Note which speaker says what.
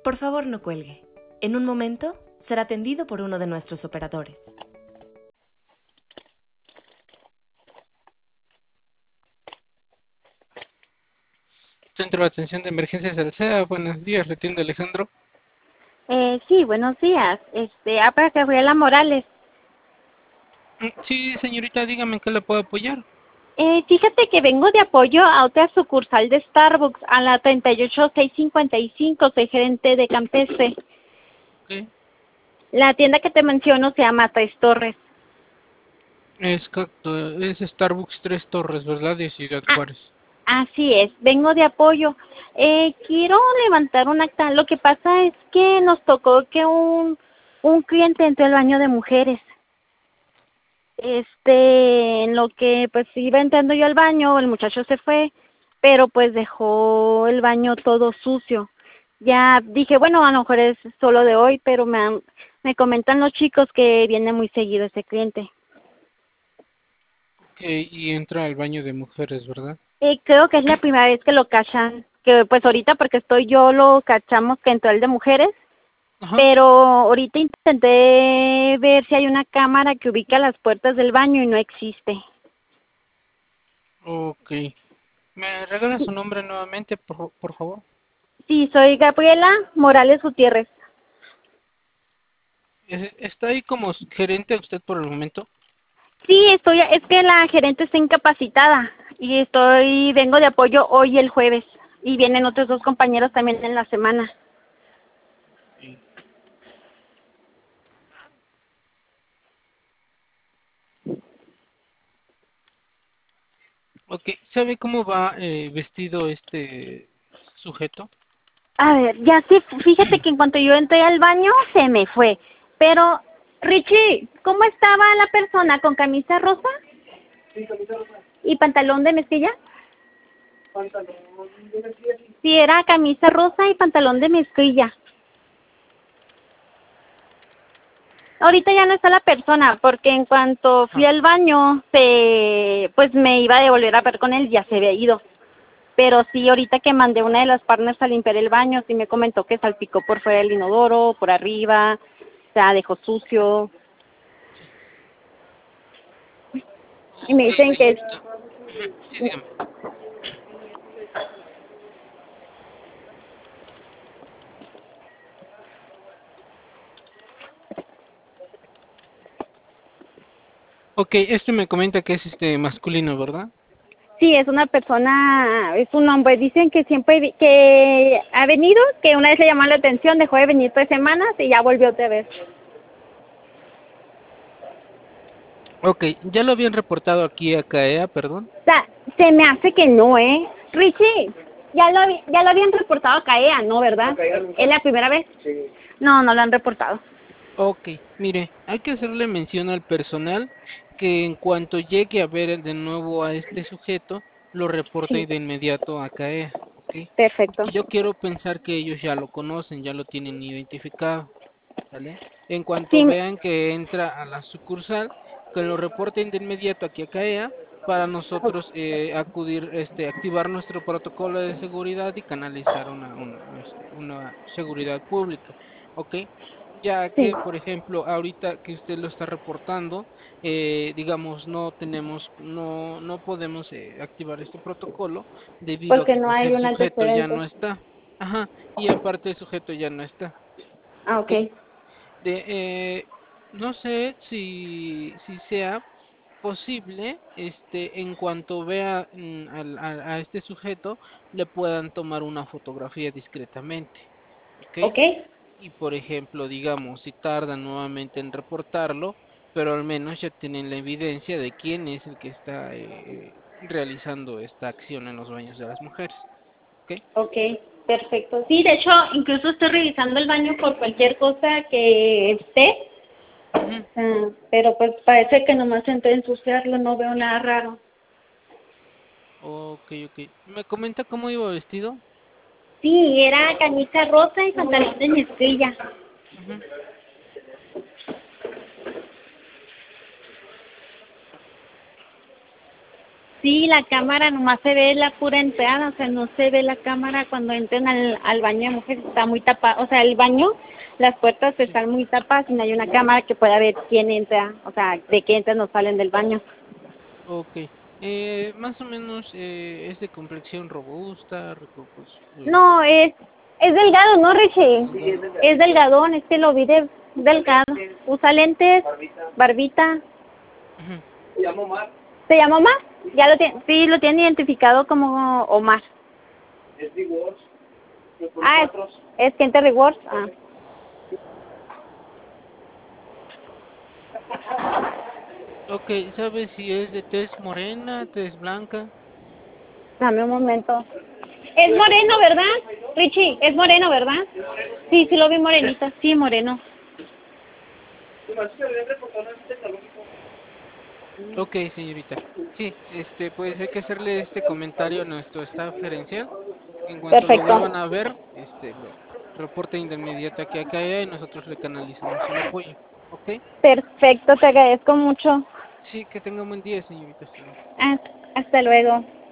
Speaker 1: Por favor, no cuelgue. En un momento será atendido por uno de nuestros operadores.
Speaker 2: Centro de Atención de Emergencias del SEA, buenos días, le atiende Alejandro.
Speaker 3: Sí, buenos días. Para Gabriela Morales.
Speaker 2: Sí, señorita, dígame en qué le puedo apoyar.
Speaker 3: Fíjate que vengo de apoyo a otra sucursal de Starbucks, a la 38655, soy gerente de Campestre.
Speaker 2: ¿Qué?
Speaker 3: La tienda que te menciono se llama Tres Torres.
Speaker 2: Es Starbucks Tres Torres, ¿verdad? De Ciudad
Speaker 3: Ah,
Speaker 2: Juárez.
Speaker 3: así es, vengo de apoyo. Quiero levantar un acta. Lo que pasa es que nos tocó que un cliente entró al baño de mujeres. En lo que pues iba entrando yo al baño, el muchacho se fue, pero pues dejó el baño todo sucio. Ya dije, bueno, a lo mejor es solo de hoy, pero me comentan los chicos que viene muy seguido ese cliente.
Speaker 2: Ok, y entra al baño de mujeres, ¿verdad?
Speaker 3: Creo que es la primera vez que lo cachan, que pues ahorita porque estoy yo lo cachamos que entró el de mujeres,
Speaker 2: Ajá.
Speaker 3: pero ahorita intenté ver si hay una cámara que ubica las puertas del baño y no existe.
Speaker 2: Ok. ¿Me regala su nombre nuevamente, por favor?
Speaker 3: Sí, soy Gabriela Morales Gutiérrez.
Speaker 2: ¿Está ahí como gerente usted por el momento?
Speaker 3: Sí, es que la gerente está incapacitada y vengo de apoyo hoy y el jueves y vienen otros dos compañeros también en la semana.
Speaker 2: Sí. Ok, ¿sabe cómo va vestido este sujeto?
Speaker 3: A ver, ya sí, fíjate que en cuanto yo entré al baño se me fue, pero Richie, ¿cómo estaba la persona? ¿Con camisa rosa? Sí, camisa rosa. ¿Y pantalón de mezclilla? Pantalón de mezclilla. Sí, era camisa rosa y pantalón de mezclilla. Ahorita ya no está la persona, porque en cuanto fui
Speaker 2: Ah,
Speaker 3: al baño, pues me iba a devolver a ver con él, ya se había ido. Pero sí, ahorita que mandé una de las partners a limpiar el baño, sí me comentó que salpicó por fuera del inodoro, por arriba, o sea, dejó sucio. Y me
Speaker 2: ok,
Speaker 3: dicen que
Speaker 2: señorita. Ujú, sí, dígame. Ok, esto me comenta que es masculino, ¿verdad?
Speaker 3: sí, es una persona, es un hombre. Dicen que siempre que ha venido, que una vez le llamó la atención, dejó de venir 3 semanas y ya volvió otra vez.
Speaker 2: Ok, ya lo habían reportado aquí a CAEA, perdón.
Speaker 3: O sea, se me hace que no, ¿eh? Richie, ya lo habían reportado a CAEA, ¿no, verdad? ¿Es la primera vez? Sí. No, no lo han reportado.
Speaker 2: Ok, mire, hay que hacerle mención al personal que en cuanto llegue a ver de nuevo a este sujeto, lo reporte
Speaker 3: Sí,
Speaker 2: de inmediato a CAEA, ¿ok?
Speaker 3: perfecto.
Speaker 2: Porque yo quiero pensar que ellos ya lo conocen, ya lo tienen identificado, ¿sale? En cuanto
Speaker 3: Sí,
Speaker 2: vean que entra a la sucursal, que lo reporten de inmediato aquí a CAEA para nosotros acudir, activar nuestro protocolo de seguridad y canalizar una seguridad pública, ¿ok? Ya
Speaker 3: sí,
Speaker 2: que, por ejemplo, ahorita que usted lo está reportando, digamos, no podemos activar este protocolo debido a
Speaker 3: porque
Speaker 2: que
Speaker 3: no
Speaker 2: pues
Speaker 3: hay
Speaker 2: el
Speaker 3: un
Speaker 2: sujeto ya
Speaker 3: antecedente.
Speaker 2: no está. Ajá, y aparte el sujeto ya no está.
Speaker 3: Ah,
Speaker 2: ¿Ok?
Speaker 3: ok.
Speaker 2: De, no sé si sea posible, en cuanto vea a este sujeto, le puedan tomar una fotografía discretamente, ¿ok?
Speaker 3: Ok,
Speaker 2: Y por ejemplo, digamos, si tardan nuevamente en reportarlo, pero al menos ya tienen la evidencia de quién es el que está realizando esta acción en los baños de las mujeres, ¿ok?
Speaker 3: ok, perfecto. Sí, de hecho, incluso estoy revisando el baño por cualquier cosa que esté,
Speaker 2: Ujú.
Speaker 3: pero pues parece que nomás entré a ensuciarlo, no veo nada raro.
Speaker 2: Ok, ok. ¿Me comenta cómo iba vestido?
Speaker 3: Sí, era camisa rosa y pantalón de mezclilla.
Speaker 2: Ujú.
Speaker 3: Sí, la cámara nomás se ve la pura entrada, o sea, no se ve la cámara cuando entren al baño de mujeres, está muy tapada, o sea, el baño, las puertas están muy tapadas y no hay una cámara que pueda ver quién entra, o sea, de qué entran o salen del baño.
Speaker 2: Ok. Más o menos es de complexión robusta, pues,
Speaker 3: No, es delgado, ¿no, Richie? Es delgadón, es que lo vi delgado. Usa lentes, barbita.
Speaker 2: ujú.
Speaker 3: ¿Se llama Omar? Ya lo tiene, sí, lo tienen identificado como Omar. Ah, es gente rewards. Ah.
Speaker 2: Ok, ¿sabes si es de tez morena, tez blanca?
Speaker 3: Dame un momento. Es moreno, ¿verdad? Richie, es moreno, ¿verdad? Sí, sí lo vi morenito, sí, moreno.
Speaker 2: Ok, señorita. Sí, pues hay que hacerle este comentario a nuestro staff gerencial. En cuanto lo
Speaker 3: Perfecto.
Speaker 2: vuelvan a ver, lo reporten de inmediato aquí a CAEA y nosotros le canalizamos el apoyo. Ok.
Speaker 3: Perfecto, te agradezco mucho.
Speaker 2: Sí, que tenga un buen día, señorita. Hasta luego.
Speaker 3: Ah, hasta luego.